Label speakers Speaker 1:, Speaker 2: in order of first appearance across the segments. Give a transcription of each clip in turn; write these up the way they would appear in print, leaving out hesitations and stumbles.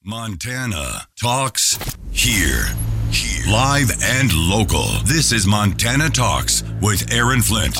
Speaker 1: Montana Talks here. Live and local. This is Montana Talks with Aaron Flint.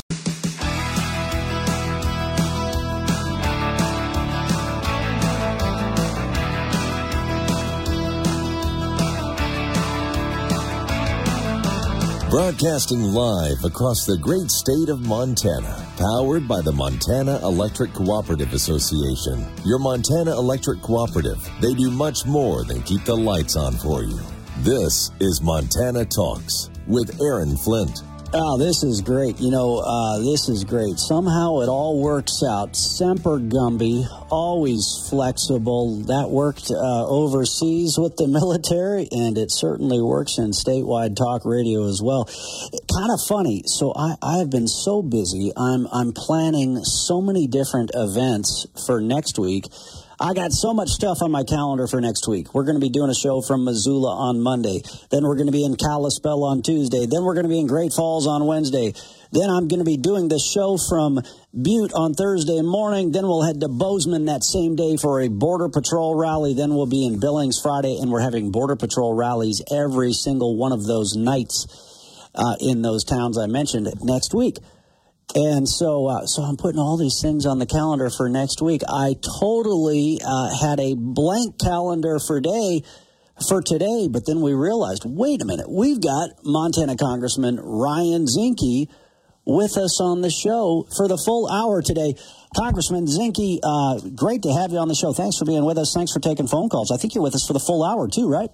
Speaker 2: Broadcasting live across the great state of Montana. Powered by the Montana Electric Cooperative Association. Your Montana Electric Cooperative. They do much more than keep the lights on for you. This is Montana Talks with Aaron Flint.
Speaker 3: Oh, this is great. This is great. Somehow it all works out. Semper Gumby, always flexible. That worked overseas with the military, and it certainly works in statewide talk radio as well. Kind of funny. So I have been so busy. I'm planning so many different events for next week. I got so much stuff on my calendar for next week. We're going to be doing a show from Missoula on Monday. Then we're going to be in Kalispell on Tuesday. Then we're going to be in Great Falls on Wednesday. Then I'm going to be doing the show from Butte on Thursday morning. Then we'll head to Bozeman that same day for a Border Patrol rally. Then we'll be in Billings Friday, and we're having Border Patrol rallies every single one of those nights in those towns I mentioned next week. And so I'm putting all these things on the calendar for next week. I totally had a blank calendar for today, but then we realized, wait a minute, we've got Montana Congressman Ryan Zinke with us on the show for the full hour today. Congressman Zinke, great to have you on the show. Thanks for being with us. Thanks for taking phone calls. I think you're with us for the full hour too, right?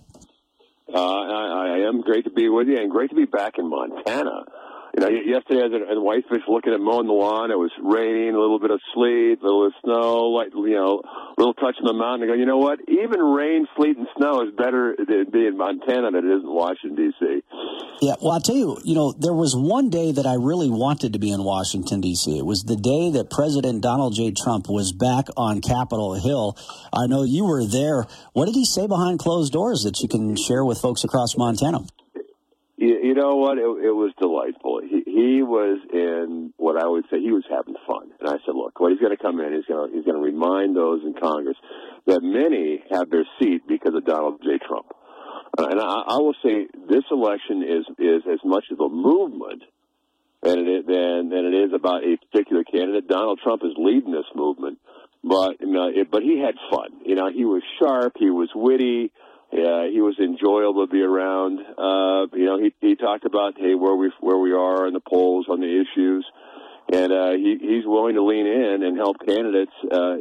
Speaker 4: I am. Great to be with you, and great to be back in Montana. Yesterday I was in Whitefish looking at mowing the lawn. It was raining, a little bit of sleet, a little bit of snow, a little touch on the mountain. I go, you know what? Even rain, sleet, and snow is better than being in Montana than it is in Washington, D.C.
Speaker 3: Yeah, well, I'll tell you, there was one day that I really wanted to be in Washington, D.C. It was the day that President Donald J. Trump was back on Capitol Hill. I know you were there. What did he say behind closed doors that you can share with folks across Montana?
Speaker 4: You know what? It was delightful. He was in what I would say he was having fun. And I said, look, he's going to come in. He's going to remind those in Congress that many have their seat because of Donald J. Trump. And I will say this election is as much of a movement than it is about a particular candidate. Donald Trump is leading this movement, but he had fun. He was sharp. He was witty. Yeah, he was enjoyable to be around. He talked about where we are in the polls on the issues, and he's willing to lean in and help candidates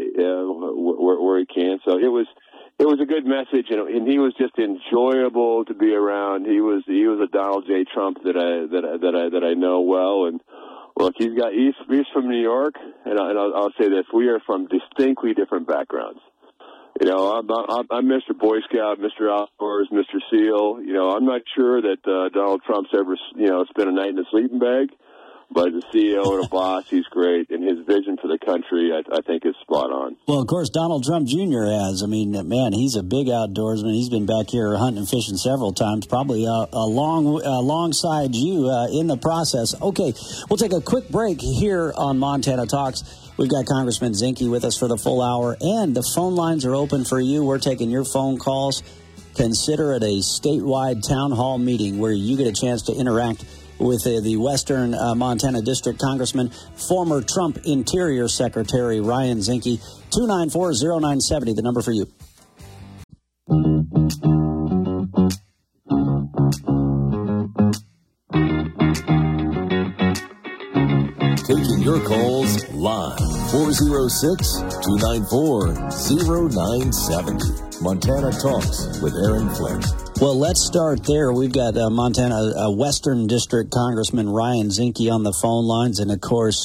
Speaker 4: where he can. So it was a good message, and he was just enjoyable to be around. He was a Donald J. Trump that I know well, and look, he's from New York, and I'll say this: we are from distinctly different backgrounds. I'm Mr. Boy Scout, Mr. Outdoors, Mr. SEAL. I'm not sure that Donald Trump's ever, spent a night in a sleeping bag. But as a CEO and a boss, he's great. And his vision for the country, I think, is spot on.
Speaker 3: Well, of course, Donald Trump Jr. has. I mean, man, he's a big outdoorsman. He's been back here hunting and fishing several times, probably alongside you in the process. Okay, we'll take a quick break here on Montana Talks. We've got Congressman Zinke with us for the full hour, and the phone lines are open for you. We're taking your phone calls. Consider it a statewide town hall meeting where you get a chance to interact with the Western Montana District Congressman, former Trump Interior Secretary Ryan Zinke. 294-0970, the number for you.
Speaker 2: Taking your calls live. 406-294-0970. Montana Talks with Aaron Flint.
Speaker 3: Well, let's start there. We've got Montana Western District Congressman Ryan Zinke on the phone lines, and of course,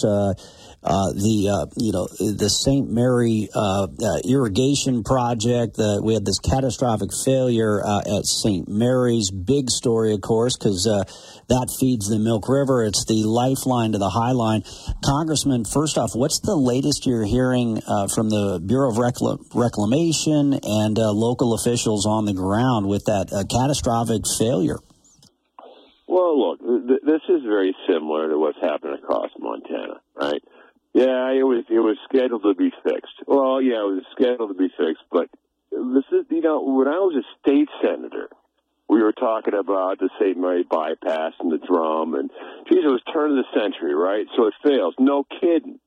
Speaker 3: the St. Mary irrigation project. We had this catastrophic failure at St. Mary's. Big story, of course, because that feeds the Milk River. It's the lifeline to the High Line. Congressman, first off, what's the latest you're hearing from the Bureau of Reclamation and local officials on the ground with that catastrophic failure?
Speaker 4: Well, look, this is very similar to what's happening across Montana, right? Yeah, it was scheduled to be fixed. Well, yeah, it was scheduled to be fixed, but this is, when I was a state senator, we were talking about the St. Mary bypass and the drum, and geez, it was turn of the century, right? So it fails. No kidding.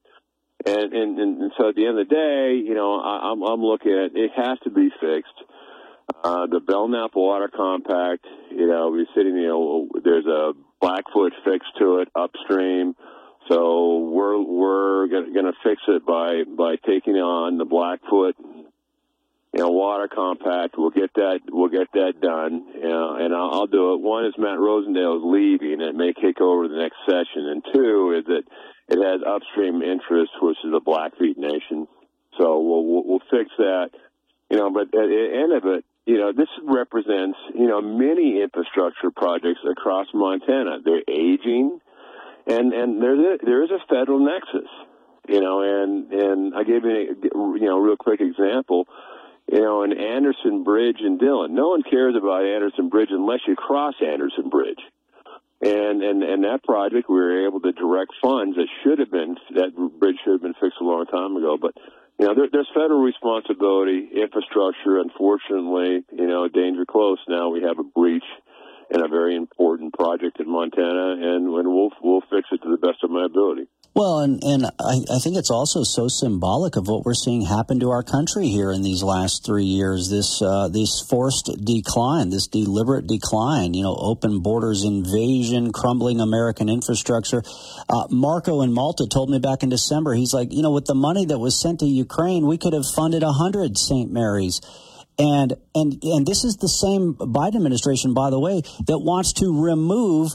Speaker 4: And so at the end of the day, I'm looking at it has to be fixed. The Belknap Water Compact, we're sitting, there's a Blackfoot fix to it upstream. So we're going to fix it by taking on the Blackfoot, Water Compact. We'll get that done, and I'll do it. One is Matt Rosendale is leaving; it may kick over the next session. And two is that it has upstream interest, which is the Blackfeet Nation. So we'll fix that, But at the end of it, this represents many infrastructure projects across Montana. They're aging, and there is a federal nexus, and I gave you a real quick example. In Anderson Bridge in Dillon. No one cares about Anderson Bridge unless you cross Anderson Bridge. And that project, we were able to direct funds that bridge should have been fixed a long time ago. But, there's federal responsibility, infrastructure. Unfortunately, danger close. Now we have a breach in a very important project in Montana, and we'll fix it to the best of my ability.
Speaker 3: Well, and I think it's also so symbolic of what we're seeing happen to our country here in these last 3 years, this forced decline, this deliberate decline, open borders invasion, crumbling American infrastructure. Marco in Malta told me back in December, he's like, with the money that was sent to Ukraine, we could have funded 100 St. Mary's. And this is the same Biden administration, by the way, that wants to remove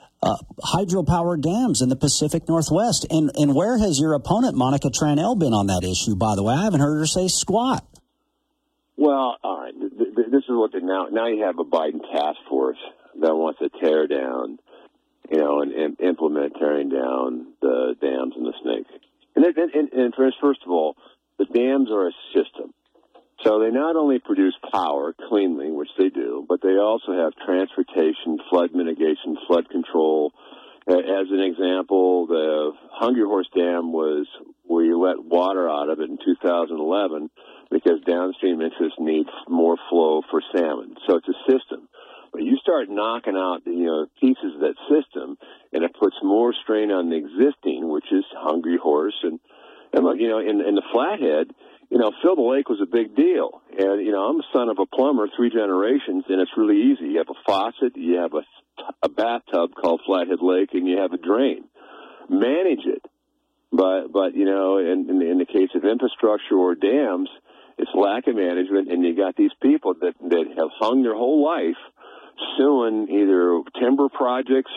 Speaker 3: hydropower dams in the Pacific Northwest. And where has your opponent, Monica Tranel, been on that issue, by the way? I haven't heard her say squat.
Speaker 4: Well, all right. This is what now you have a Biden task force that wants to tear down, and implement tearing down the dams and the snake. And first of all, the dams are a system. So they not only produce power cleanly, which they do, but they also have transportation, flood mitigation, flood control. As an example, the Hungry Horse Dam we let water out of it in 2011 because downstream interests need more flow for salmon. So it's a system. But you start knocking out, pieces of that system, and it puts more strain on the existing, which is Hungry Horse. And look, in the Flathead, Fill the Lake was a big deal. And, I'm a son of a plumber, 3 generations, and it's really easy. You have a faucet, you have a bathtub called Flathead Lake, and you have a drain. Manage it. But in the case of infrastructure or dams, it's lack of management, and you got these people that have hung their whole life suing either timber projects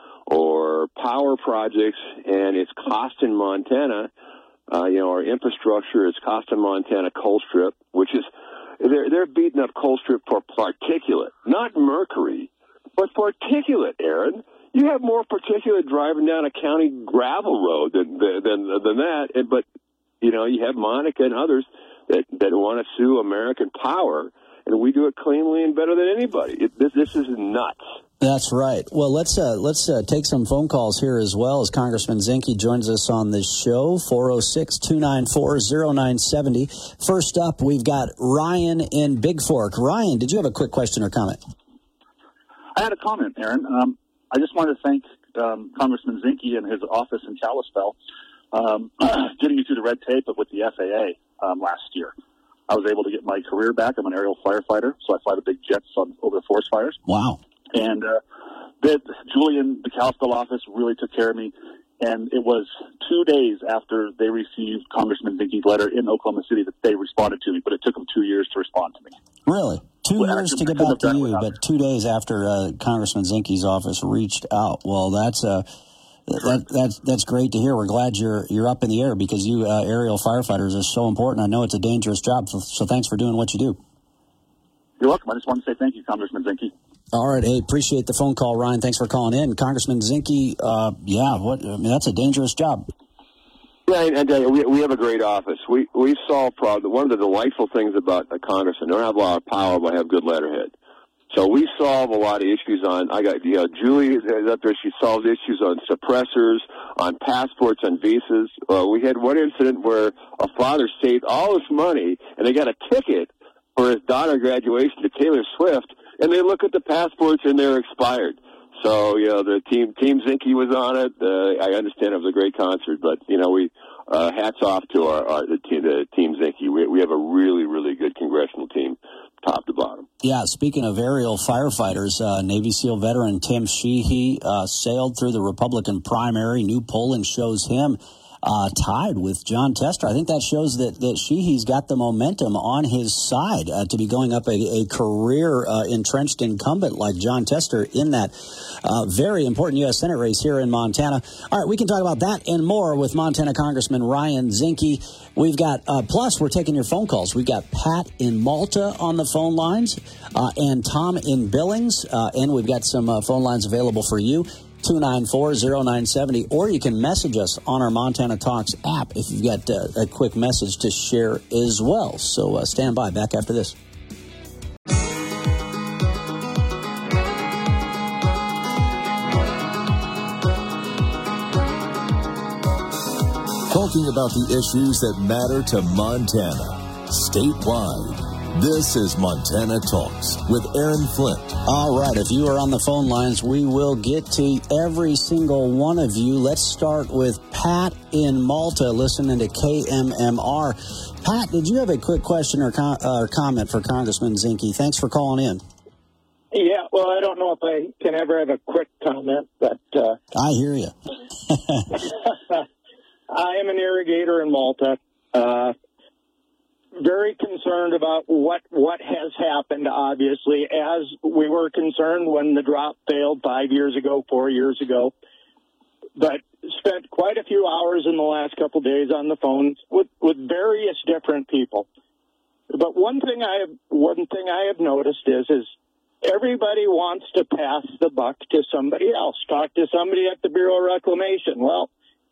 Speaker 4: or power projects, and it's costing Montana our infrastructure. Is costing Montana Colstrip, which is, they're beating up Colstrip for particulate, not mercury, but particulate, Aaron. You have more particulate driving down a county gravel road than that. But, you have Monica and others that want to sue American Power, and we do it cleanly and better than anybody. This is nuts.
Speaker 3: That's right. Well, let's take some phone calls here as well as Congressman Zinke joins us on this show, 406-294-0970. First up, we've got Ryan in Big Fork. Ryan, did you have a quick question or comment?
Speaker 5: I had a comment, Aaron. I just wanted to thank Congressman Zinke and his office in Kalispell getting me through the red tape with the FAA last year. I was able to get my career back. I'm an aerial firefighter, so I fly the big jets over the forest fires.
Speaker 3: Wow.
Speaker 5: And Julian, the Kalispell office, really took care of me. And it was 2 days after they received Congressman Zinke's letter in Oklahoma City that they responded to me, but it took them 2 years to respond to me.
Speaker 3: Really? 2 years to get back to you, but 2 days after Congressman Zinke's office reached out. Well, that's great to hear. We're glad you're up in the air because you aerial firefighters are so important. I know it's a dangerous job, so thanks for doing what you do.
Speaker 5: You're welcome. I just wanted to say thank you, Congressman Zinke.
Speaker 3: All right. Hey, appreciate the phone call, Ryan. Thanks for calling in. Congressman Zinke, that's a dangerous job.
Speaker 4: Yeah, and we have a great office. We solve problems. One of the delightful things about a congressman, they don't have a lot of power, but have good letterhead. So we solve a lot of issues Julie is up there. She solves issues on suppressors, on passports, on visas. We had one incident where a father saved all this money, and they got a ticket for his daughter graduation to Taylor Swift, and they look at the passports and they're expired. So, the Team Zinke was on it. I understand it was a great concert, but, we hats off to the Team Zinke. We have a really, really good congressional team, top to bottom.
Speaker 3: Yeah, speaking of aerial firefighters, Navy SEAL veteran Tim Sheehy sailed through the Republican primary. New polling shows him tied with Jon Tester. I think that shows that Sheehy's got the momentum on his side to be going up a career entrenched incumbent like Jon Tester in that very important U.S. Senate race here in Montana. All right, we can talk about that and more with Montana Congressman Ryan Zinke. We've got, plus we're taking your phone calls. We've got Pat in Malta on the phone lines and Tom in Billings, and we've got some phone lines available for you. 294-0970, or you can message us on our Montana Talks app if you've got a quick message to share as well. So stand by. Back after this.
Speaker 2: Talking about the issues that matter to Montana, statewide. This is Montana Talks with Aaron Flint.
Speaker 3: All right, if you are on the phone lines, we will get to every single one of you. Let's start with Pat in Malta, listening to KMMR. Pat, did you have a quick question or comment for Congressman Zinke? Thanks for calling in.
Speaker 6: Yeah, well, I don't know if I can ever have a quick comment, but...
Speaker 3: I hear you.
Speaker 6: I am an irrigator in Malta. Very concerned about what has happened, obviously, as we were concerned when the drop failed 5 years ago, 4 years ago. But spent quite a few hours in the last couple of days on the phone with various different people. But one thing I have noticed is everybody wants to pass the buck to somebody else. Talk to somebody at the Bureau of Reclamation. Well,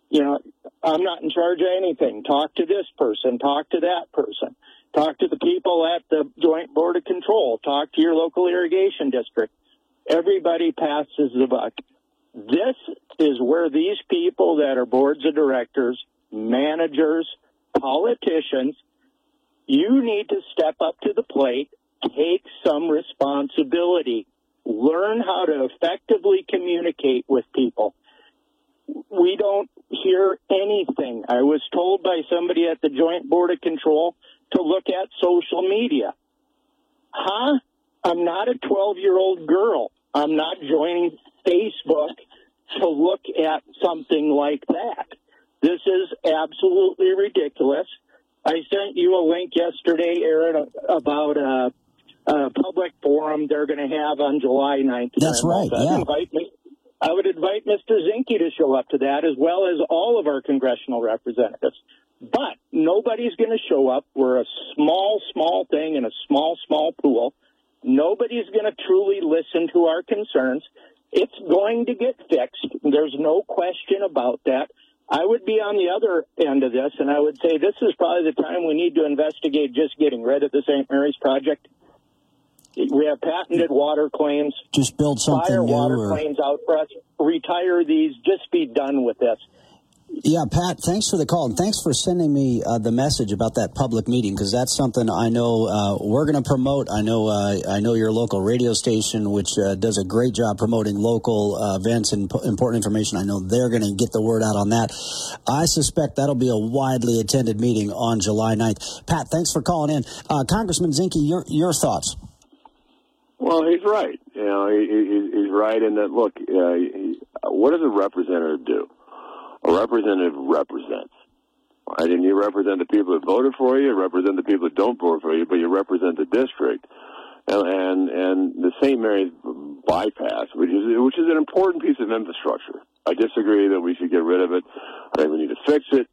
Speaker 6: I'm not in charge of anything. Talk to this person. Talk to that person. Talk to the people at the Joint Board of Control. Talk to your local irrigation district. Everybody passes the buck. This is where these people that are boards of directors, managers, politicians, you need to step up to the plate, take some responsibility, learn how to effectively communicate with people. We don't hear anything. I was told by somebody at the Joint Board of Control to look at social media. Huh? I'm not a 12-year-old girl. I'm not joining Facebook to look at something like that. This is absolutely ridiculous. I sent you a link yesterday, Aaron, about a public forum they're going to have on July 9th.
Speaker 3: That's right, yeah.
Speaker 6: I would invite Mr. Zinke to show up to that, as well as all of our congressional representatives. But nobody's going to show up. We're a small thing in a small pool. Nobody's going to truly listen to our concerns. It's going to get fixed. There's no question about that. I would be on the other end of this, and I would say this is probably the time we need to investigate just getting rid of the St. Mary's project. We have patented water claims.
Speaker 3: Just build something
Speaker 6: Fire
Speaker 3: new.
Speaker 6: Water claims out for us. Retire these. Just be done with this.
Speaker 3: Yeah, Pat, thanks for the call, and thanks for sending me the message about that public meeting, because that's something I know we're going to promote. I know your local radio station, which does a great job promoting local events and important information. I know they're going to get the word out on that. I suspect that'll be a widely attended meeting on July 9th. Pat, thanks for calling in. Congressman Zinke, your thoughts?
Speaker 4: Well, he's right. He's right in that, look, what does a representative do? A representative represents, right? And you represent the people that voted for you, represent the people that don't vote for you, but you represent the district. And the St. Mary's bypass, which is an important piece of infrastructure. I disagree that we should get rid of it. I think we need to fix it.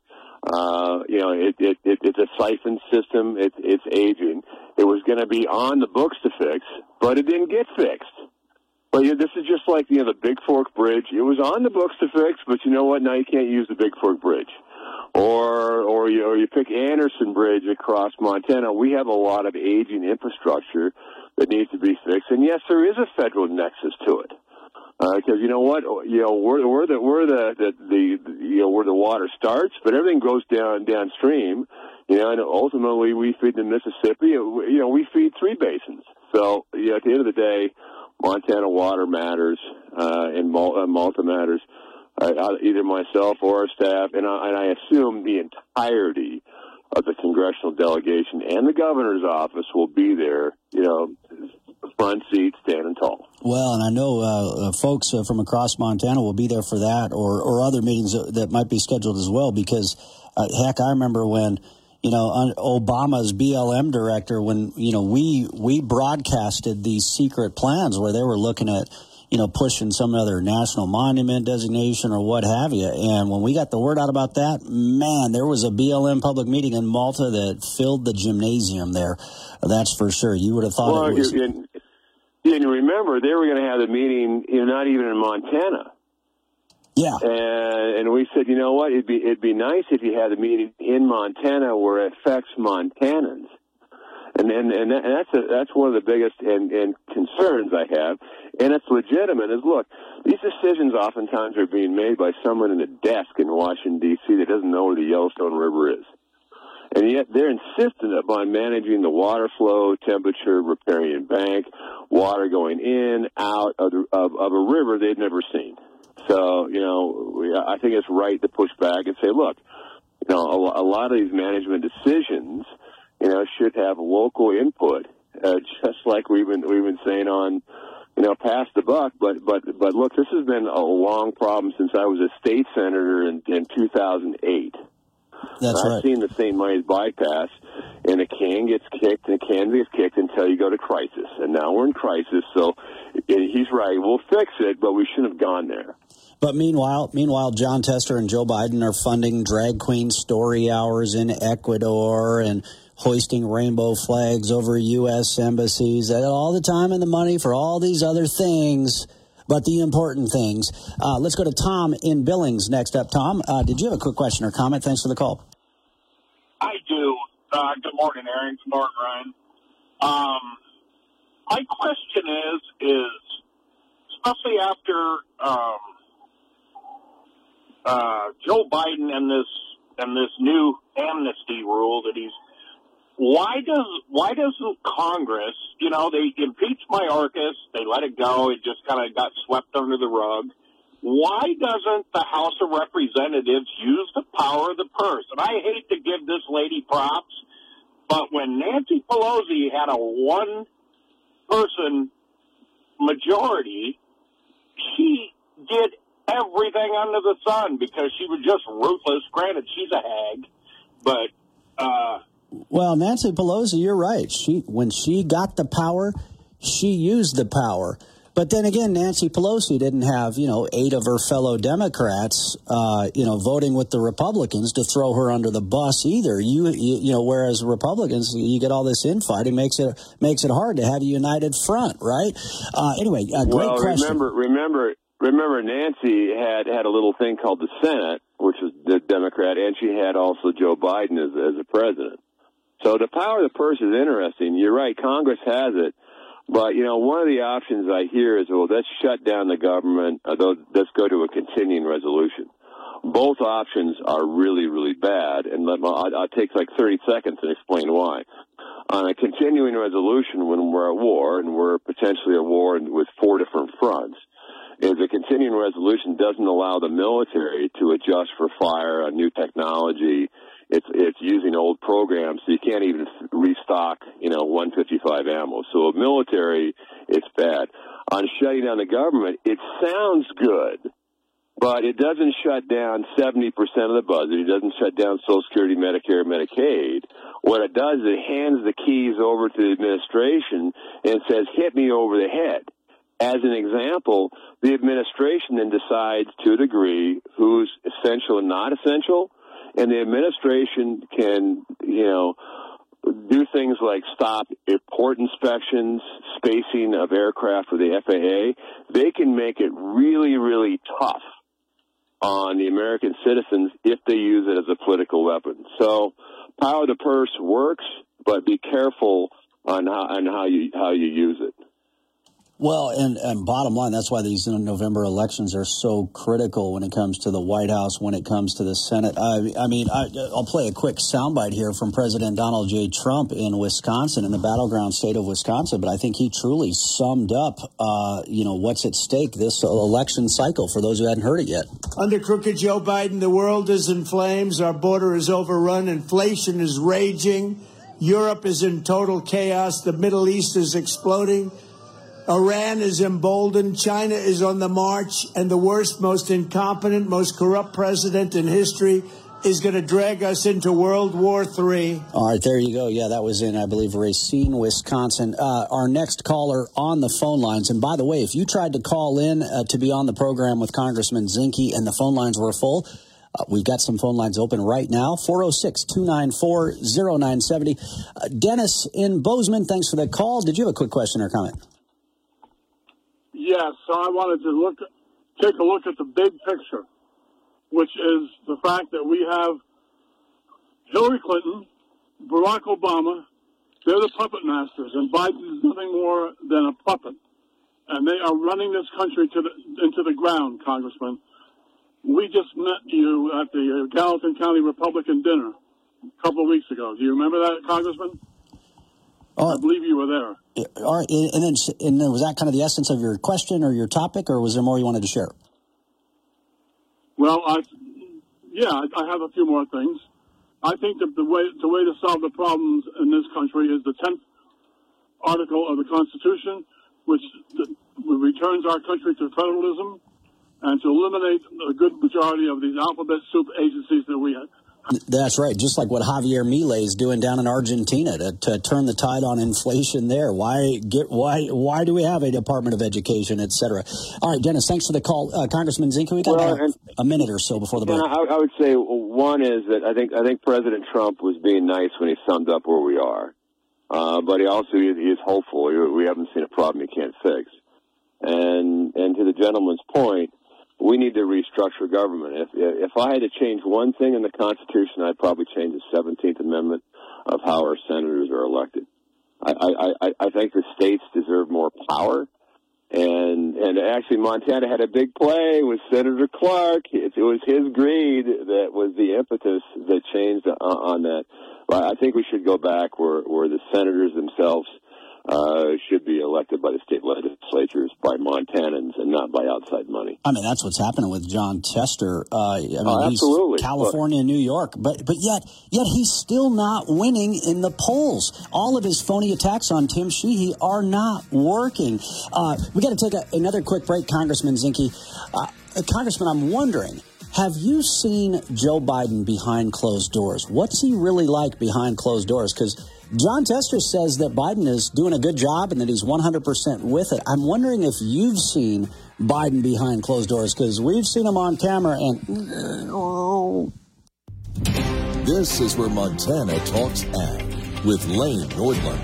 Speaker 4: It's a siphon system. It's aging. It was going to be on the books to fix, but it didn't get fixed. But this is just like, the Big Fork Bridge. It was on the books to fix, but you know what? Now you can't use the Big Fork Bridge. Or you pick Anderson Bridge across Montana. We have a lot of aging infrastructure that needs to be fixed. And yes, there is a federal nexus to it. Because you know what? Where the water starts, but everything goes downstream. And ultimately we feed the Mississippi. We feed 3 basins. So, at the end of the day, Montana water matters, and Malta matters. Either myself or our staff, and I assume the entirety of the congressional delegation and the governor's office will be there, front seat, standing tall.
Speaker 3: Well, and I know folks from across Montana will be there for that or other meetings that might be scheduled as well, because, heck, I remember when, Obama's BLM director, when, we broadcasted these secret plans where they were looking at, pushing some other national monument designation or what have you. And when we got the word out about that, man, there was a BLM public meeting in Malta that filled the gymnasium there. That's for sure. You would have thought it was...
Speaker 4: And you remember, they were going to have the meeting, not even in Montana.
Speaker 3: Yeah.
Speaker 4: And we said, you know what, it'd be nice if you had a meeting in Montana where it affects Montanans. And that's one of the biggest and concerns I have, and it's legitimate. Is look, these decisions oftentimes are being made by someone in a desk in Washington D.C. that doesn't know where the Yellowstone River is, and yet they're insistent upon managing the water flow, temperature, riparian bank, water going in, out of a river they've never seen. So I think it's right to push back and say, look, a lot of these management decisions, should have local input, just like we've been saying on, pass the buck. But look, this has been a long problem since I was a state senator in 2008.
Speaker 3: That's right.
Speaker 4: I've seen the St. Mary's bypass, and a can gets kicked, and a can gets kicked until you go to crisis. And now we're in crisis, so he's right. We'll fix it, but we shouldn't have gone there.
Speaker 3: But meanwhile, John Tester and Joe Biden are funding drag queen story hours in Ecuador and hoisting rainbow flags over U.S. embassies, all the time and the money for all these other things, but the important things. Let's go to Tom in Billings next up. Tom, did you have a quick question or comment? Thanks for the call.
Speaker 7: I do. Good morning, Aaron. Good morning, Ryan. My question is especially after Joe Biden and this new amnesty rule that he's, why doesn't Congress, they impeached Mayorkas, they let it go, it just kind of got swept under the rug. Why doesn't the House of Representatives use the power of the purse? And I hate to give this lady props, but when Nancy Pelosi had a one-person majority, she did everything under the sun because she was just ruthless. Granted, she's a hag, but...
Speaker 3: Well, Nancy Pelosi, you're right. When she got the power, she used the power. But then again, Nancy Pelosi didn't have, 8 of her fellow Democrats, voting with the Republicans to throw her under the bus either. Whereas Republicans, you get all this infighting, makes it hard to have a united front, right? Anyway, great question.
Speaker 4: Remember, Nancy had a little thing called the Senate, which was the Democrat, and she had also Joe Biden as a president. So the power of the purse is interesting. You're right, Congress has it. But, one of the options I hear is, well, let's shut down the government, let's go to a continuing resolution. Both options are really, really bad, and I'll take like 30 seconds and explain why. On a continuing resolution, when we're at war, and we're potentially at war with 4 different fronts, is a continuing resolution doesn't allow the military to adjust for fire, a new technology. It's using old programs, so you can't even restock, 155 ammo. So military, it's bad. On shutting down the government, it sounds good, but it doesn't shut down 70% of the budget. It doesn't shut down Social Security, Medicare, Medicaid. What it does is it hands the keys over to the administration and says, hit me over the head. As an example, the administration then decides to a degree who's essential and not essential, and the administration can, do things like stop port inspections, spacing of aircraft for the FAA. They can make it really, really tough on the American citizens if they use it as a political weapon. So power of the purse works, but be careful on how you use it.
Speaker 3: Well, and bottom line, that's why these November elections are so critical when it comes to the White House, when it comes to the Senate. I'll play a quick soundbite here from President Donald J. Trump in Wisconsin, in the battleground state of Wisconsin. But I think he truly summed up, what's at stake this election cycle for those who hadn't heard it yet.
Speaker 8: Under crooked Joe Biden, the world is in flames. Our border is overrun. Inflation is raging. Europe is in total chaos. The Middle East is exploding. Iran is emboldened. China is on the march. And the worst, most incompetent, most corrupt president in history is going to drag us into World War III.
Speaker 3: All right, there you go. Yeah, that was in, I believe, Racine, Wisconsin. Our next caller on the phone lines. And by the way, if you tried to call in to be on the program with Congressman Zinke and the phone lines were full, we've got some phone lines open right now, 406-294-0970. Dennis in Bozeman, thanks for the call. Did you have a quick question or comment?
Speaker 9: Yes, so I wanted to take a look at the big picture, which is the fact that we have Hillary Clinton, Barack Obama, they're the puppet masters, and Biden is nothing more than a puppet. And they are running this country into the ground, Congressman. We just met you at the Gallatin County Republican dinner a couple of weeks ago. Do you remember that, Congressman? I believe you were there.
Speaker 3: All right, and then was that kind of the essence of your question or your topic, or was there more you wanted to share?
Speaker 9: Well, I have a few more things. I think that the way to solve the problems in this country is the 10th article of the Constitution, which returns our country to federalism, and to eliminate a good majority of these alphabet soup agencies that we have.
Speaker 3: That's right. Just like what Javier Milei is doing down in Argentina to turn the tide on inflation there. Why do we have a Department of Education, et cetera? All right, Dennis, thanks for the call. Congressman Zinke, we got a minute or so before the break.
Speaker 4: I would say one is that I think President Trump was being nice when he summed up where we are. But he also is hopeful. We haven't seen a problem he can't fix. And to the gentleman's point, we need to restructure government. If I had to change one thing in the Constitution, I'd probably change the 17th Amendment of how our senators are elected. I think the states deserve more power. And actually, Montana had a big play with Senator Clark. It was his greed that was the impetus that changed on that. But I think we should go back where the senators themselves should be elected by the state legislatures, by Montanans, and not by outside money.
Speaker 3: I mean, that's what's happening with Jon Tester.
Speaker 4: Absolutely.
Speaker 3: He's California, New York, but yet he's still not winning in the polls. All of his phony attacks on Tim Sheehy are not working. We got to take another quick break, Congressman Zinke. Congressman, I'm wondering, have you seen Joe Biden behind closed doors? What's he really like behind closed doors? Because Jon Tester says that Biden is doing a good job and that he's 100% with it. I'm wondering if you've seen Biden behind closed doors, because we've seen him on camera and...
Speaker 2: This is where Montana Talks Ag with Lane Nordlund.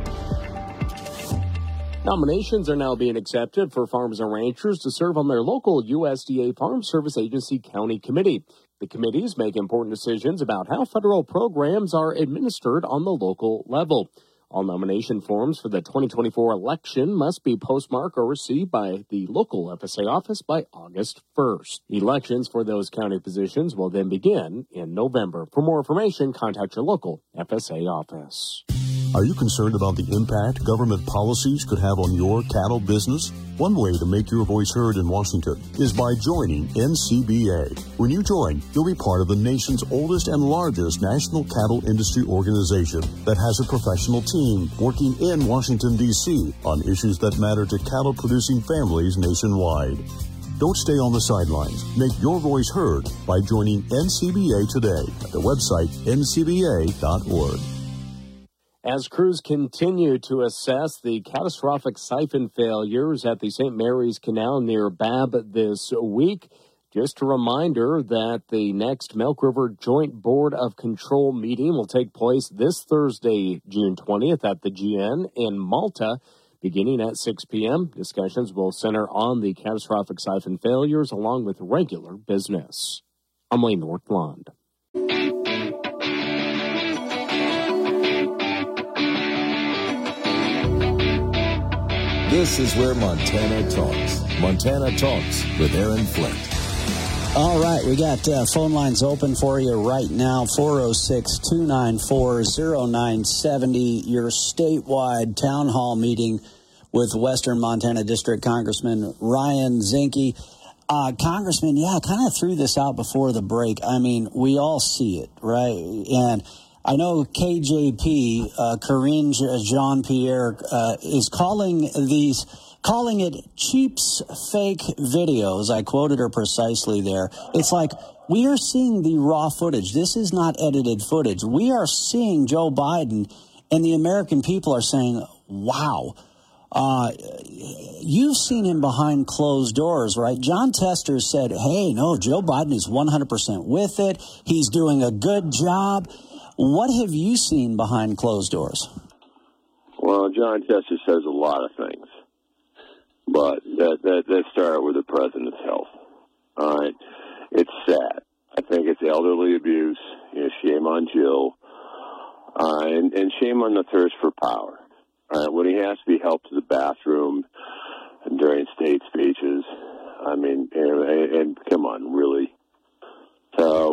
Speaker 10: Nominations are now being accepted for farmers and ranchers to serve on their local USDA Farm Service Agency County Committee. The committees make important decisions about how federal programs are administered on the local level. All nomination forms for the 2024 election must be postmarked or received by the local FSA office by August 1st. Elections for those county positions will then begin in November. For more information, contact your local FSA office.
Speaker 11: Are you concerned about the impact government policies could have on your cattle business? One way to make your voice heard in Washington is by joining NCBA. When you join, you'll be part of the nation's oldest and largest national cattle industry organization that has a professional team working in Washington, D.C. on issues that matter to cattle-producing families nationwide. Don't stay on the sidelines. Make your voice heard by joining NCBA today at the website ncba.org.
Speaker 10: As crews continue to assess the catastrophic siphon failures at the St. Mary's Canal near Babb this week, just a reminder that the next Milk River Joint Board of Control meeting will take place this Thursday, June 20th at the GN in Malta, beginning at 6 p.m. Discussions will center on the catastrophic siphon failures along with regular business. I'm Lane Nordlund.
Speaker 2: This is where Montana talks. Montana Talks with Aaron Flint.
Speaker 3: All right, we got phone lines open for you right now, 406-294-0970, your statewide town hall meeting with Western Montana District Congressman Ryan Zinke. Congressman, I kind of threw this out before the break. I mean, we all see it, right? And I know KJP, Karine Jean-Pierre, is calling it cheap's fake videos. I quoted her precisely there. It's like, we are seeing the raw footage. This is not edited footage. We are seeing Joe Biden, and the American people are saying, wow. You've seen him behind closed doors, right? John Tester said, hey, no, Joe Biden is 100% with it. He's doing a good job. What have you seen behind closed doors?
Speaker 4: Well, John Tester says a lot of things, but let's start with the president's health. All right, it's sad. I think it's elderly abuse. Shame on Jill, and shame on the thirst for power. All right, when he has to be helped to the bathroom during state speeches, I mean, and come on, really. So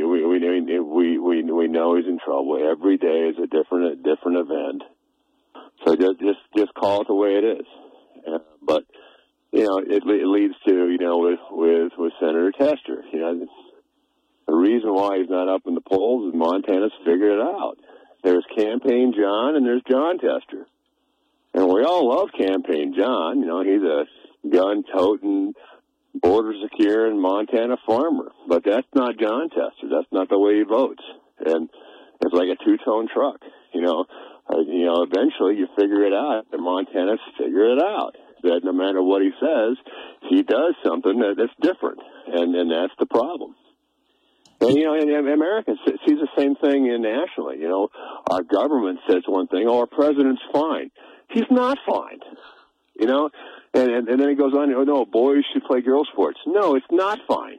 Speaker 4: we know he's in trouble. Every day is a different event. So just call it the way it is. But it leads to with Senator Tester. The reason why he's not up in the polls is Montana's figured it out. There's Campaign John and there's John Tester, and we all love Campaign John. He's a gun-toting, border-securing Montana farmer. But that's not John Tester. That's not the way he votes. And it's like a two-tone truck. Eventually you figure it out. And Montana's figured it out. That no matter what he says, he does something that's different. And that's the problem. And, and America sees the same thing nationally. Our government says one thing, our president's fine. He's not fine. And then he goes on, no, boys should play girl sports. No, it's not fine.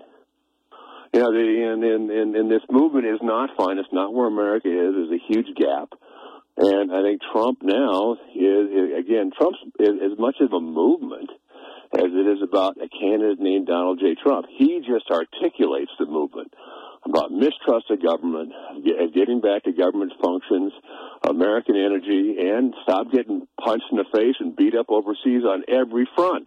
Speaker 4: And this movement is not fine. It's not where America is. There's a huge gap. And I think Trump now Trump's as much of a movement as it is about a candidate named Donald J. Trump. He just articulates the movement about mistrust of government, getting back to government functions, American energy, and stop getting punched in the face and beat up overseas on every front.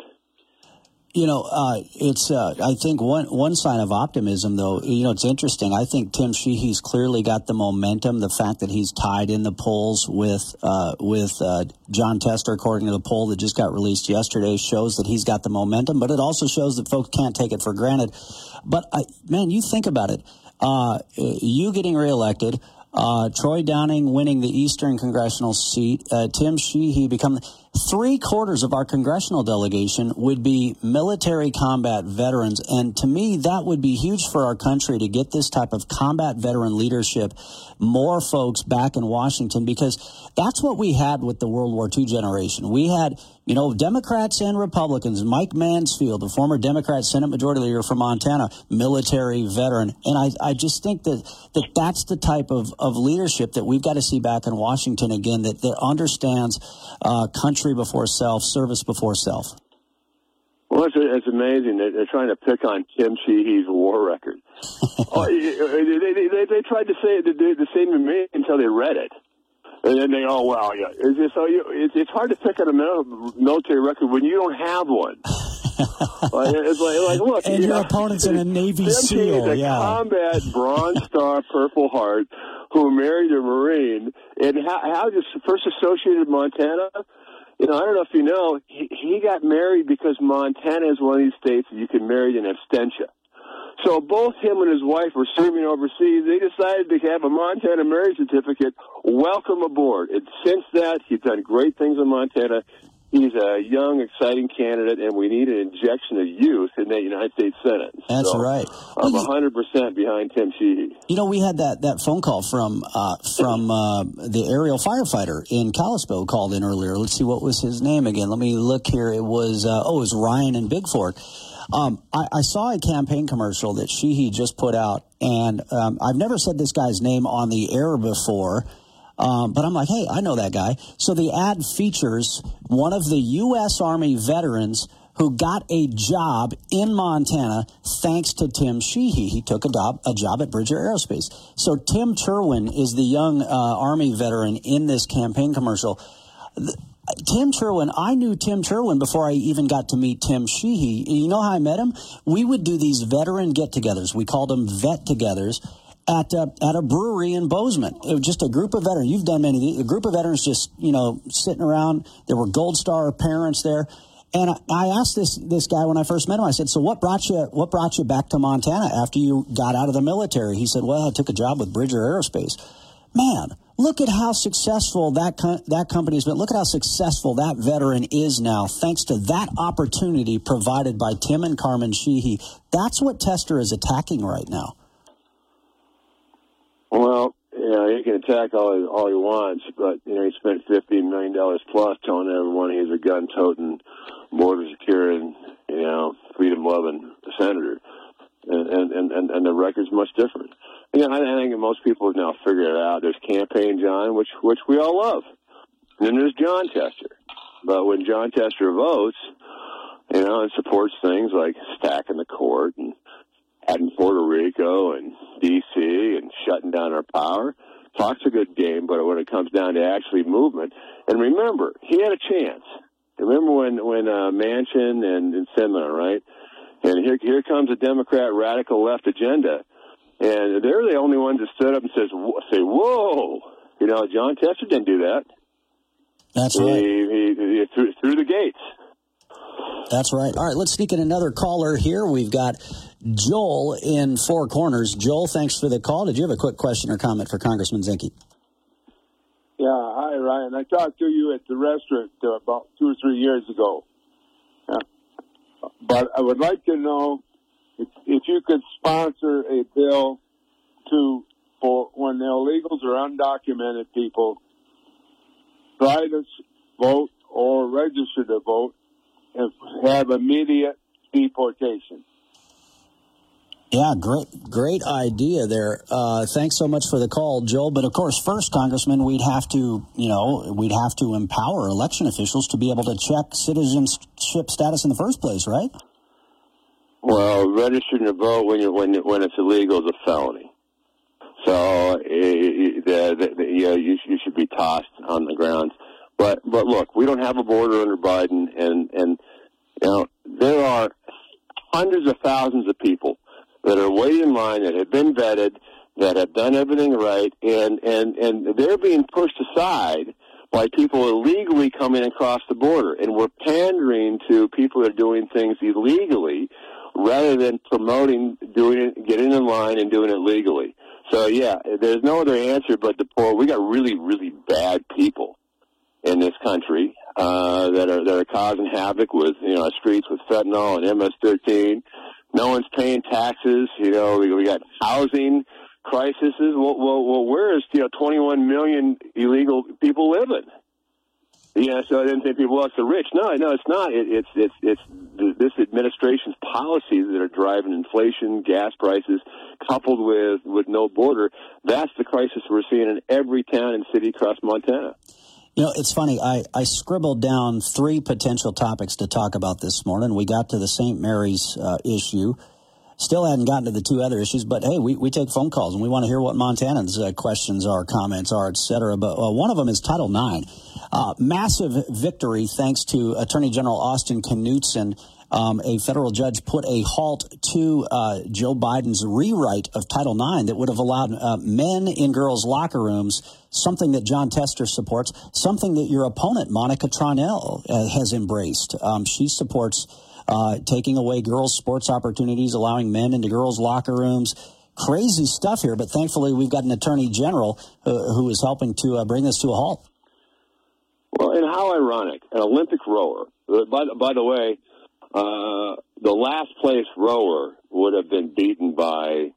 Speaker 3: It's I think one sign of optimism, though. It's interesting. I think Tim Sheehy's clearly got the momentum. The fact that he's tied in the polls with John Tester, according to the poll that just got released yesterday, shows that he's got the momentum. But it also shows that folks can't take it for granted. But you think about it. You getting reelected, Troy Downing winning the Eastern congressional seat, Tim Sheehy becoming 3/4 of our congressional delegation would be military combat veterans. And to me, that would be huge for our country to get this type of combat veteran leadership, more folks back in Washington, because that's what we had with the World War II generation. We had, Democrats and Republicans. Mike Mansfield, the former Democrat Senate Majority Leader from Montana, military veteran. And I just think that's the type of leadership that we've got to see back in Washington again, that understands country before self, service before self.
Speaker 4: Well, it's amazing. They're trying to pick on Tim Sheehy's war record. They tried to say the same to me until they read it. And then it's hard to pick on a military record when you don't have one. It's like look.
Speaker 3: And your opponent's in a Navy SEAL.
Speaker 4: He's a combat Bronze Star Purple Heart who married a Marine. And how just first associated Montana? I don't know if you know, he got married because Montana is one of these states that you can marry in absentia. So both him and his wife were serving overseas. They decided to have a Montana marriage certificate. Welcome aboard. And since that, he's done great things in Montana. He's a young, exciting candidate, and we need an injection of youth in the United States Senate.
Speaker 3: That's right.
Speaker 4: I'm 100% behind Tim Sheehy.
Speaker 3: We had that phone call from the aerial firefighter in Kalispell called in earlier. Let's see, what was his name again? Let me look here. It was Ryan in Bigford. I saw a campaign commercial that Sheehy just put out, and I've never said this guy's name on the air before. But I'm like, hey, I know that guy. So the ad features one of the U.S. Army veterans who got a job in Montana thanks to Tim Sheehy. He took a job at Bridger Aerospace. So Tim Cherwin is the young Army veteran in this campaign commercial. Tim Cherwin, I knew Tim Cherwin before I even got to meet Tim Sheehy. You know how I met him? We would do these veteran get-togethers. We called them vet-togethers at a brewery in Bozeman. It was just a group of veterans. You've done many of these. A group of veterans just, sitting around. There were Gold Star parents there. And I asked this guy when I first met him, I said, so what brought you back to Montana after you got out of the military? He said, well, I took a job with Bridger Aerospace. Man, look at how successful that company has been. Look at how successful that veteran is now, thanks to that opportunity provided by Tim and Carmen Sheehy. That's what Tester is attacking right now.
Speaker 4: Well, he can attack all he wants, but he spent $15 million plus telling everyone he's a gun-toting, border-securing, freedom-loving senator, and the record's much different. I think most people have now figured it out. There's Campaign John, which we all love, and then there's John Tester. But when John Tester votes, and supports things like stacking the court and adding Puerto Rico and D.C. and shutting down our power, talks a good game, but when it comes down to actually movement, and remember, he had a chance. Remember when Manchin and Sinema, right? And here comes a Democrat radical left agenda, and they're the only ones that stood up and say, whoa, John Tester didn't do that.
Speaker 3: That's right.
Speaker 4: He through the gates.
Speaker 3: That's right. All right, let's sneak in another caller here. We've got Joel in Four Corners. Joel, thanks for the call. Did you have a quick question or comment for Congressman Zinke?
Speaker 12: Yeah, hi, Ryan. I talked to you at the restaurant about 2 or 3 years ago. But I would like to know if you could sponsor a bill for when the illegals or undocumented people try to vote or register to vote and have immediate deportation.
Speaker 3: Yeah, great idea there. Thanks so much for the call, Joel. But of course, first, Congressman, we'd have to empower election officials to be able to check citizenship status in the first place, right?
Speaker 4: Well, registering to vote when it's illegal is a felony. So you should be tossed on the ground. But look, we don't have a border under Biden, and there are hundreds of thousands of people that are waiting in line, that have been vetted, that have done everything right, and they're being pushed aside by people illegally coming across the border. And we're pandering to people that are doing things illegally rather than promoting getting in line and doing it legally. So, yeah, there's no other answer but we got really, really bad people in this country that are causing havoc with our streets with fentanyl and MS-13. No one's paying taxes. We got housing crises. Well, where is 21 million illegal people living? So I didn't think people are rich. No, it's not. It's this administration's policies that are driving inflation, gas prices, coupled with no border. That's the crisis we're seeing in every town and city across Montana.
Speaker 3: It's funny. I scribbled down 3 potential topics to talk about this morning. We got to the St. Mary's issue. Still hadn't gotten to the 2 other issues, but hey, we take phone calls and we want to hear what Montanans' questions are, comments are, et cetera. But one of them is Title IX. Massive victory thanks to Attorney General Austin Knudsen. A federal judge put a halt to Joe Biden's rewrite of Title IX that would have allowed men in girls' locker rooms, something that John Tester supports, something that your opponent, Monica Tranel, has embraced. She supports taking away girls' sports opportunities, allowing men into girls' locker rooms. Crazy stuff here, but thankfully we've got an attorney general who is helping to bring this to a halt.
Speaker 4: Well, and how ironic, an Olympic rower. By the way, the last place rower would have been beaten but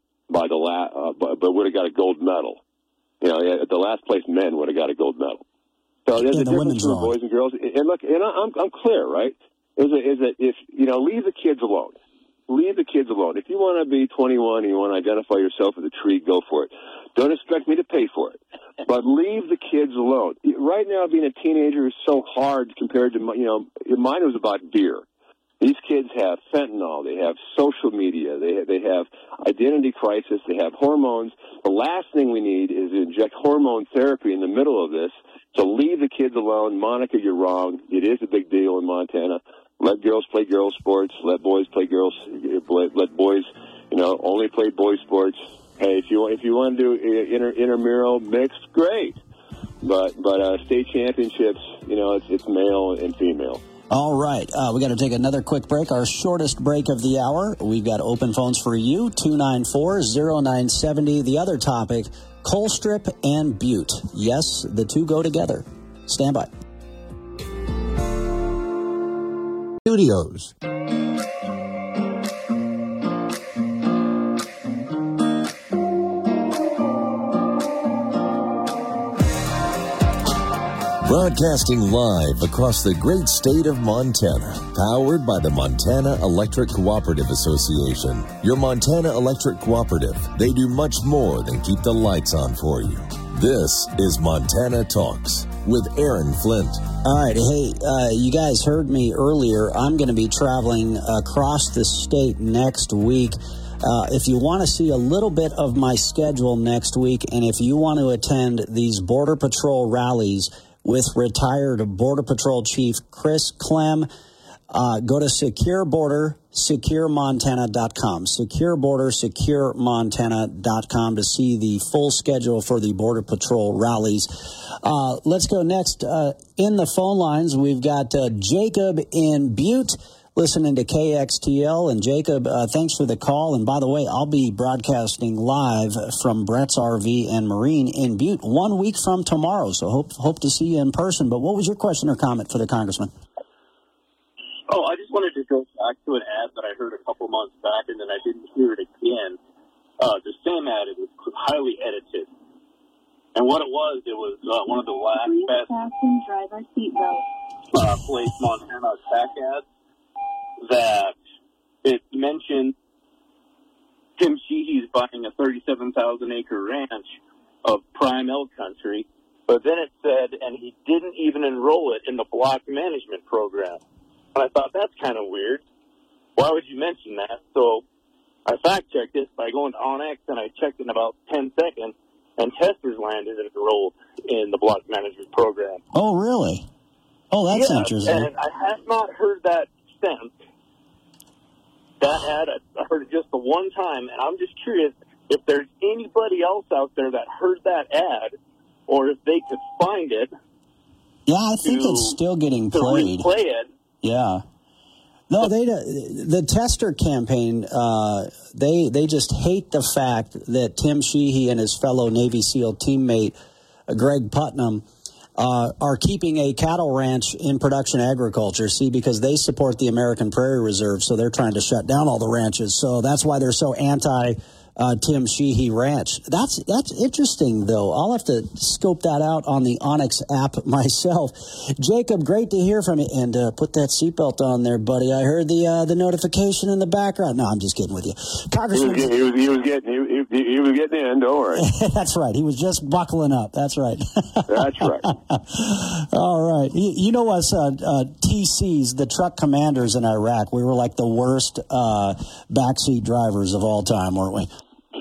Speaker 4: would have got a gold medal. The last place men would have got a gold medal. So there's a difference between boys and girls. And look, and I'm clear, right? Is that if leave the kids alone. leave the kids alone. If you want to be 21 and you want to identify yourself as a tree, go for it. Don't expect me to pay for it. But leave the kids alone. Right now, being a teenager is so hard compared to, mine was about beer. These kids have fentanyl. They have social media. They have identity crisis. They have hormones. The last thing we need is to inject hormone therapy in the middle of this. So leave the kids alone. Monica, you're wrong. It is a big deal in Montana. Let girls play girls sports. Let boys play girls. Let boys, only play boys sports. Hey, if you want to do intramural mixed, great. But state championships, it's male and female.
Speaker 3: All right. We got to take another quick break, our shortest break of the hour. We've got open phones for you, 294-0970. The other topic, Colstrip and Butte. Yes, the two go together. Stand by.
Speaker 11: Studios.
Speaker 2: Broadcasting live across the great state of Montana, powered by the Montana Electric Cooperative Association. Your Montana Electric Cooperative, they do much more than keep the lights on for you. This is Montana Talks with Aaron Flint.
Speaker 3: All right. Hey, you guys heard me earlier. I'm going to be traveling across the state next week. If you want to see a little bit of my schedule next week, and if you want to attend these Border Patrol rallies with retired Border Patrol Chief Chris Clem, go to SecureBorder.SecureMontana.com. SecureBorder.SecureMontana.com to see the full schedule for the Border Patrol rallies. Let's go next. In the phone lines, we've got Jacob in Butte, listening to KXTL. And Jacob, thanks for the call. And by the way, I'll be broadcasting live from Brett's RV and Marine in Butte 1 week from tomorrow. So hope to see you in person. But what was your question or comment for the Congressman?
Speaker 13: Oh, I just wanted to go back to an ad that I heard a couple months back, and then I didn't hear it again. The same ad, it was highly edited. And what it was one of the last best place Montana attack ads that it mentioned Tim Sheehy's buying a 37,000-acre ranch of prime elk country, but then it said, and he didn't even enroll it in the block management program. And I thought, that's kind of weird. Why would you mention that? So I fact-checked it by going to OnX, and I checked in about 10 seconds, and Tester's land is enrolled in the block management program.
Speaker 3: Oh, really? Oh, that's interesting.
Speaker 13: And I have not heard that since. That ad, I heard it just the one time, and I'm just curious if there's anybody else out there that heard that ad, or if they could find it.
Speaker 3: Yeah, I think it's still getting played.
Speaker 13: To replay it.
Speaker 3: Yeah. No, the Tester campaign, they just hate the fact that Tim Sheehy and his fellow Navy SEAL teammate, Greg Putnam, are keeping a cattle ranch in production agriculture, because they support the American Prairie Reserve, so they're trying to shut down all the ranches. So that's why they're so anti Tim Sheehy Ranch. That's interesting, though. I'll have to scope that out on the OnX app myself. Jacob, great to hear from you. And put that seatbelt on there, buddy. I heard the notification in the background. No, I'm just kidding with you. Congressman,
Speaker 4: he was getting in. Don't worry.
Speaker 3: That's right. He was just buckling up. That's right.
Speaker 4: That's right.
Speaker 3: All right. You know us, TCs, the truck commanders in Iraq, we were like the worst backseat drivers of all time, weren't we?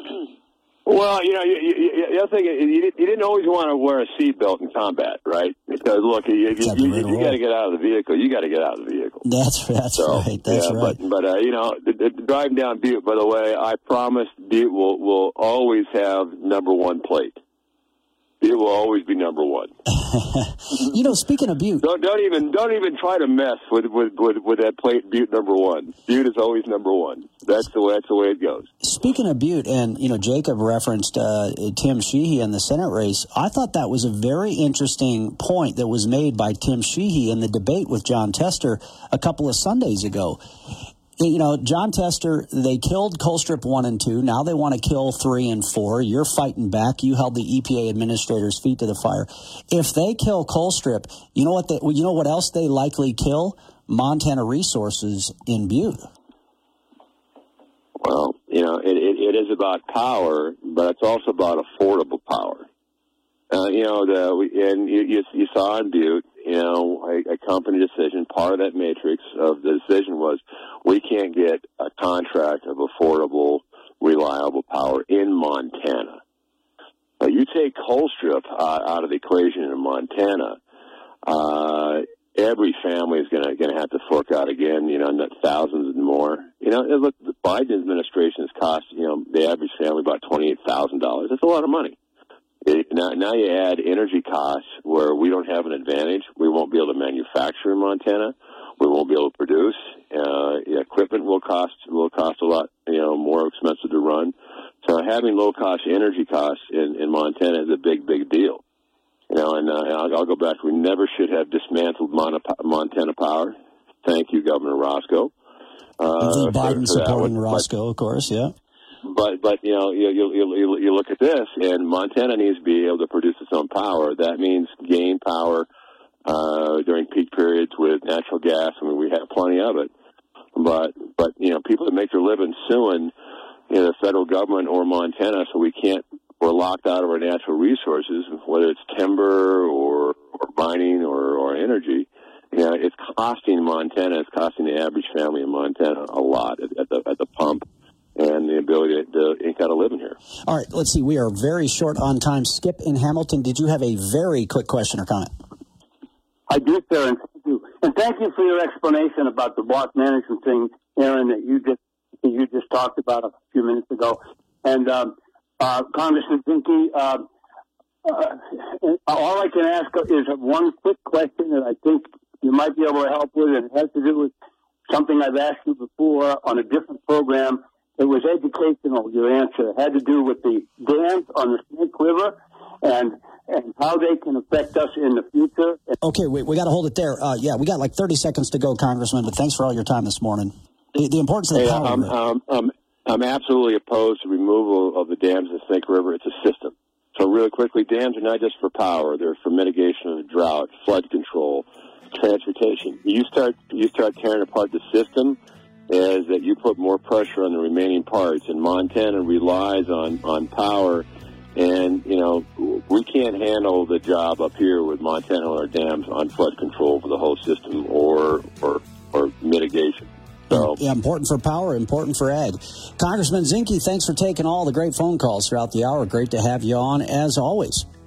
Speaker 4: Well, the other thing, you didn't always want to wear a seatbelt in combat, right? Because, look, you got to get out of the vehicle. You got to get out of the vehicle.
Speaker 3: That's right. That's right.
Speaker 4: But driving down Butte, by the way, I promise Butte will always have number one plate. It will always be number one.
Speaker 3: Speaking of Butte,
Speaker 4: don't even try to mess with that plate. Butte number one. Butte is always number one. That's the way it goes.
Speaker 3: Speaking of Butte, and Jacob referenced Tim Sheehy in the Senate race. I thought that was a very interesting point that was made by Tim Sheehy in the debate with John Tester a couple of Sundays ago. John Tester, they killed Colstrip 1 and 2. Now they want to kill 3 and 4. You're fighting back. You held the EPA administrator's feet to the fire. If they kill Colstrip, you know what else they likely kill? Montana resources in Butte.
Speaker 4: Well, it is about power, but it's also about affordable power. You saw in Butte, a company decision. Part of that matrix of the decision was we can't get a contract of affordable, reliable power in Montana. Now, you take Colstrip out of the equation in Montana, every family is going to have to fork out again, thousands and more. Look, the Biden administration has cost, the average family about $28,000. That's a lot of money. Now you add energy costs where we don't have an advantage. We won't be able to manufacture in Montana. We won't be able to produce. Equipment will cost a lot, more expensive to run. So having low-cost energy costs in Montana is a big, big deal. And I'll go back. We never should have dismantled Montana Power. Thank you, Governor Roscoe.
Speaker 3: Biden supporting Roscoe, of course, yeah.
Speaker 4: But you look at this, and Montana needs to be able to produce its own power. That means gain power during peak periods with natural gas. I mean, we have plenty of it. But people that make their living suing the federal government or Montana, so we're locked out of our natural resources, whether it's timber or mining or energy. It's costing Montana. It's costing the average family in Montana a lot at the pump. And the ability to kind of live in here.
Speaker 3: All right, let's see. We are very short on time. Skip in Hamilton, did you have a very quick question or comment?
Speaker 14: I do, sir, and thank you. And thank you for your explanation about the block management thing, Aaron, that you just talked about a few minutes ago. And Congressman Zinke, all I can ask is one quick question that I think you might be able to help with, and it has to do with something I've asked you before on a different program. It was educational, your answer. It had to do with the dams on the Snake River and how they can affect us in the future.
Speaker 3: Okay, we got to hold it there. We got like 30 seconds to go, Congressman, but thanks for all your time this morning. The importance of the power.
Speaker 4: I'm absolutely opposed to removal of the dams in the Snake River. It's a system. So really quickly, dams are not just for power. They're for mitigation of the drought, flood control, transportation. You start tearing apart the system, is that you put more pressure on the remaining parts, and Montana relies on power, and we can't handle the job up here with Montana and our dams on flood control for the whole system or mitigation. So
Speaker 3: yeah, important for power, important for ag. Congressman Zinke, thanks for taking all the great phone calls throughout the hour. Great to have you on as always.